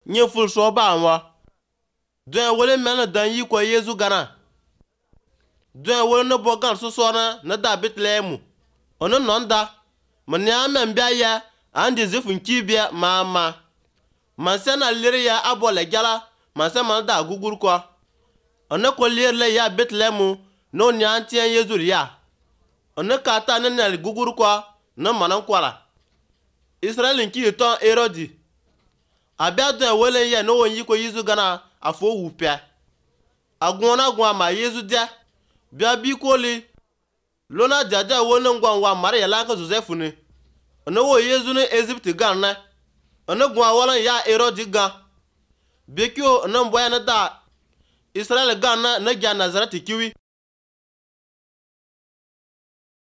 nye ful so ba wa do wole mena dan yi ko Yesu gana do wole no bogan so na da Bethlehem ono nonda manya men bia ya andi zefun kibia mama mansana lere ya abole gala mansama da gugur ko ono ko lere ya Bethlehem no nyantia Yesu ya ono kata na gugur ko no manan kwala Israel ki to Herodi abia do wole ya no wonyi ko Yesu gana afo wupia agwona gwa ma Yesu dia bia bi koli lona jaja wona ngwa Maria la ka Joseph ni ono wo Yesu ni Egypt gana ono gwa wala ya Herodi ga bekio ono mboya na da Israel gana na ja Nazareth kiwi